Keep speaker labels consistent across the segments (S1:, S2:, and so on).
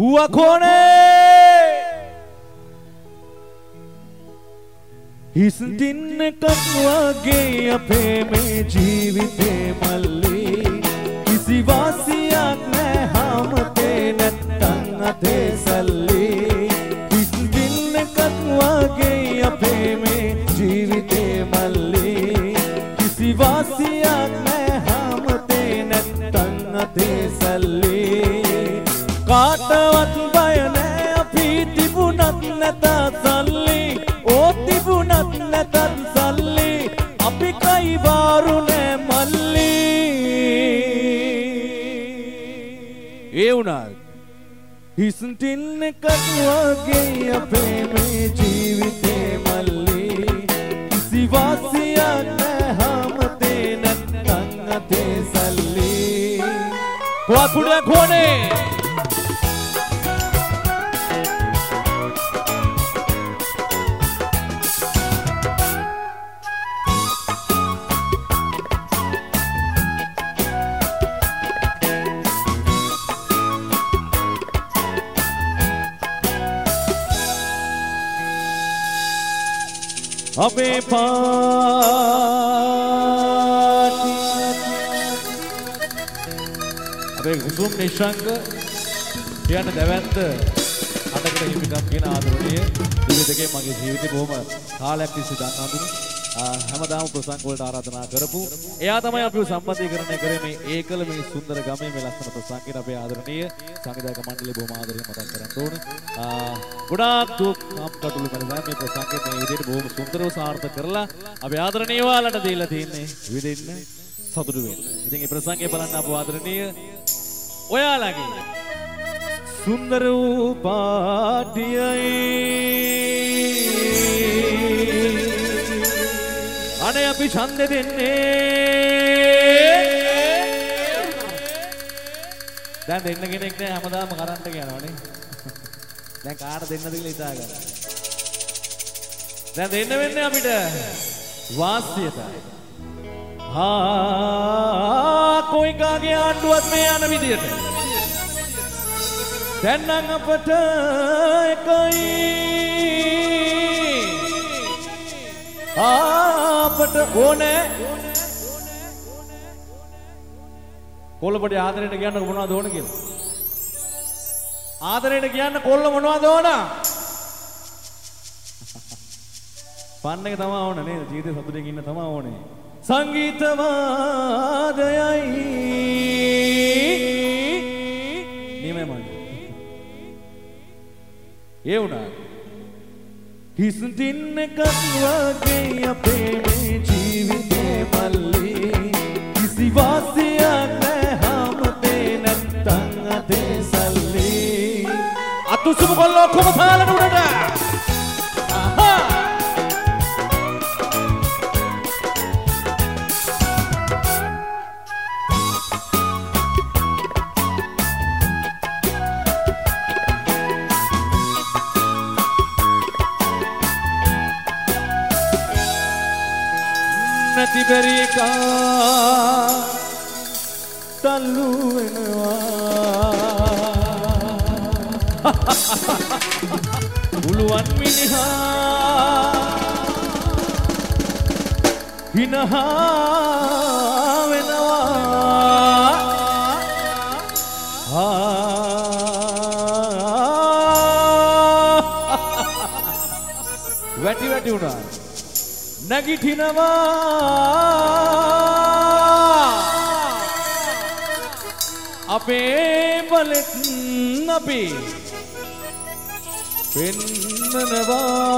S1: हुआ खोने हिस दिन कटवागे अपे में जीविते मल्ली किसी वासियाक ने हम ते नत्तंग ते सल्ली हिस दिन कटवागे अपे में जीविते मल्ली किसी वासियाक ने हम ते नत्तंग ते सल्ली काटवत बयने अभी तिबुनत नता सल्ली ओ तिबुनत नता सल्ली अभी कई बारू ने मल्ली ये उन्हार हिस्टिन कटवागे अपे में जीविते मल्ली किसी वासिया ने हम ते नत्तंग ते सल्ली कुआ पुड़ा खोने अबे पाटी अबे कुसुम निशंक කියන දැවැන්ත අඩකට හිමිකම් කියන ආදරණීය දිවි දෙකේ මගේ ජීවිතේ බොහොම කාලයක් තිස්සේ දන්න අඳුන හැමදාම ප්‍රසංග වලට ආරාධනා කරපු එයා තමයි අපිව සම්බන්ධීකරණය කරේ මේ ඒකල මේ සුන්දර ගමේ මේ ලස්සන ප්‍රසංගයට අපේ ආදරණීය සංවිධායක මණ්ඩලය බොහොම ආදරයෙන් මතක් කරන්න ඕන. ගොඩාක් දුක් කම්කටොළු කරලා මේ ප්‍රසංගය මේ විදිහට බොහොම සුන්දරව සාර්ථක කරලා අපේ ආදරණීය වාලට දීලා තින්නේ විදින්න සතුටු වෙන්න. ඉතින් මේ ප්‍රසංගය බලන්න අපේ ආදරණීය ඔයාලගේ सुंदर पाटियाई अने अभी छंद देने දැන් දෙන්න කෙනෙක් නෑ හැමදාම කරන්ට යනවනේ දැන් කාට දෙන්නද කියලා හිතා ගන්න දැන් දෙන්න වෙන්නේ අපිට වාස්සියටයි කොයි කාගේ ආණ්ඩුවත් මේ යන විදියට දැන් නම් අපට එකයි අපට ඕනේ කොල්ලපොඩි ආදරයට කියන්න මොනවද ඕන කියලා ආදරයට කියන්න කොල්ල මොනවද ඕන පන්න එක තමයි ඕන නේද ජීවිතේ සතුටින් ඉන්න තමයි ඕනේ සංගීත වාදයයි නිමෙ මන් ये उना किस दिन कटवागे अपे में जीविते मल्ली किसी वासिया ने हम ते नत्तंग ते सल्ली अतुसुम कोल्लो कुमथालन उडට Tiberica talu enwa uluwan miniha hinaha wenwa වැටි වැටි උනා නැගිටිනවා අපේ බලෙත් අපි පෙන්නනවා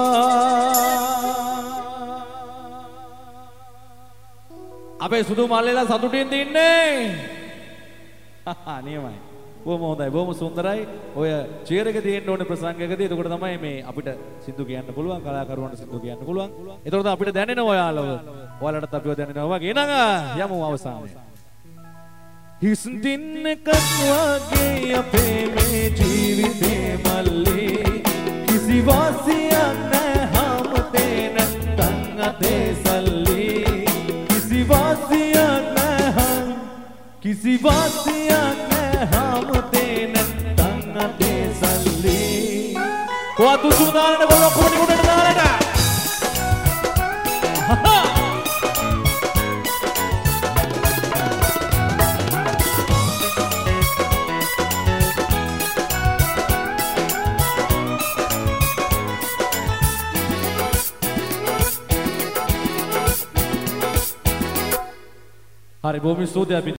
S1: අපේ සුදු මල්ලේලා සතුටින් දින්නේ නියමයි බොහොම හොඳයි බොහොම සුන්දරයි ඔය චියර් එක තියෙන්න ඕනේ ප්‍රසංගයකදී එතකොට තමයි මේ අපිට සින්දු කියන්න පුළුවන් කලාකරුවන්ට සින්දු කියන්න පුළුවන් එතකොට අපිට දැනෙනවා ඔයාලටත් අපිව දැනෙනවා වගේ නං යමු අවසානයේ हिस दिन कटवागे अपे में जीविते मल्ली किसी वासिया ने हम ते नत्तंग ते सल्ली किसी वासिया ने हम ते नत्तंग ते ඔයා තුසුම දාන්නට බල ඔක්කොම නිකුටට දාන්නට. හරි බොහොම ස්තුතියි.